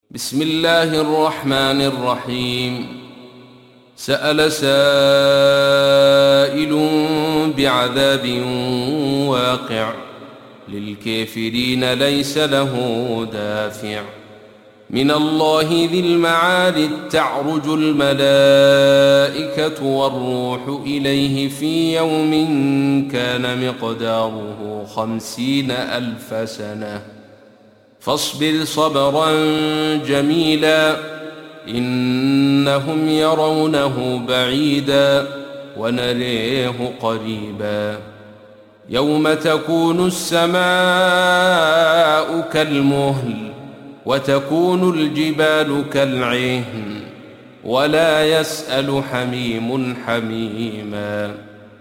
بسم الله الرحمن الرحيم. سأل سائل بعذاب واقع للكافرين ليس له دافع من الله ذي المعارج تعرج الملائكة والروح إليه في يوم كان مقداره 50,000 سنة فاصبر صبرا جميلا إنهم يرونه بعيدا ونريه قريبا يوم تكون السماء كالمهل وتكون الجبال كالعهن ولا يسأل حميم حميما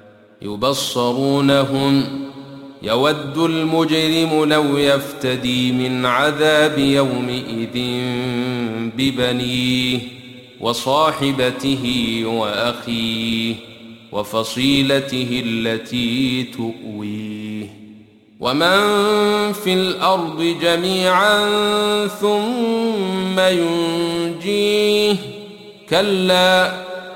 يبصرونهم يود المجرم لو يفتدي من عذاب يومئذ ببنيه وصاحبته وأخيه وفصيلته التي تؤويه ومن في الأرض جميعا ثم ينجيه كلا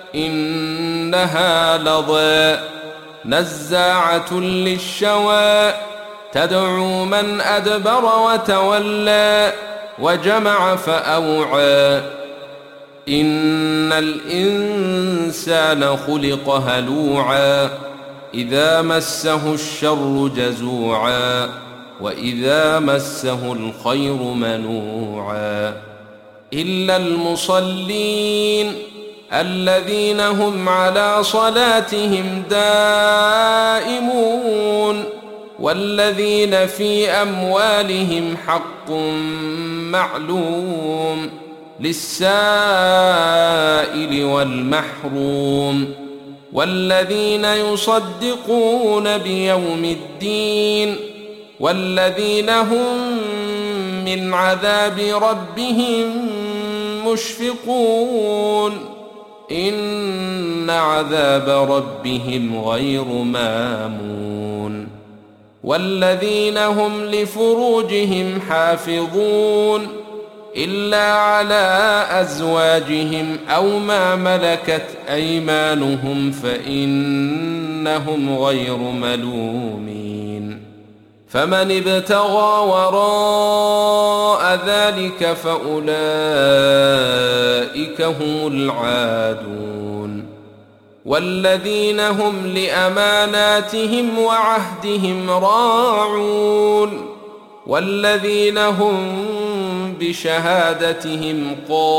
إنها لظى نزاعة للشوى تدعو من أدبر وتولى وجمع فأوعى إن الإنسان خلق هلوعا إذا مسه الشر جزوعا وإذا مسه الخير منوعا إلا المصلين الذين هم على صلاتهم دائمون والذين في أموالهم حق معلوم للسائل والمحروم والذين يصدقون بيوم الدين والذين هم من عذاب ربهم مشفقون إن عذاب ربهم غير مامون والذين هم لفروجهم حافظون إلا على أزواجهم أو ما ملكت أيمانهم فإنهم غير ملومين فمن ابتغى وراء ذلك فأولئك هم العادون والذين هم لأماناتهم وعهدهم راعون والذين هم بشهادتهم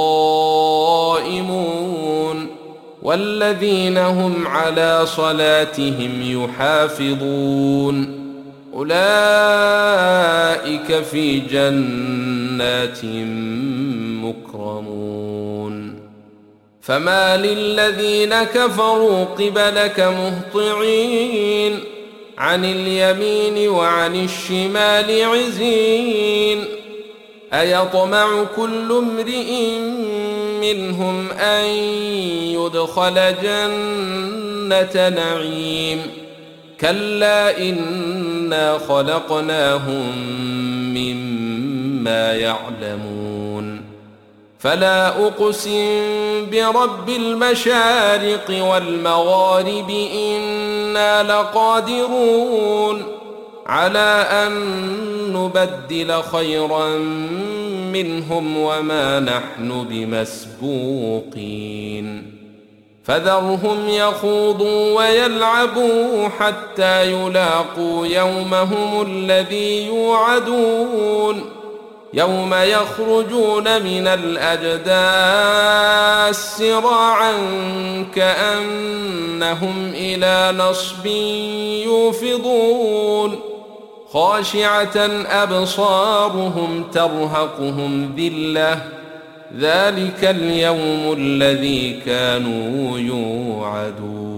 قائمون والذين هم على صلاتهم يحافظون أولئك في جنات مكرمون فما للذين كفروا قبلك مهطعين عن اليمين وعن الشمال عزين أيطمع كل امرئ منهم أن يدخل جنة نعيم كلا إنا خلقناهم مما يعلمون فلا أقسم برب المشارق والمغارب إنا لقادرون على أن نبدل خيرا منهم وما نحن بمسبوقين فذرهم يخوضوا ويلعبوا حتى يلاقوا يومهم الذي يوعدون يوم يخرجون من الأجداث سراعا كأنهم إلى نصب يوفضون خاشعة أبصارهم ترهقهم ذلة ذلك اليوم الذي كانوا يوعدون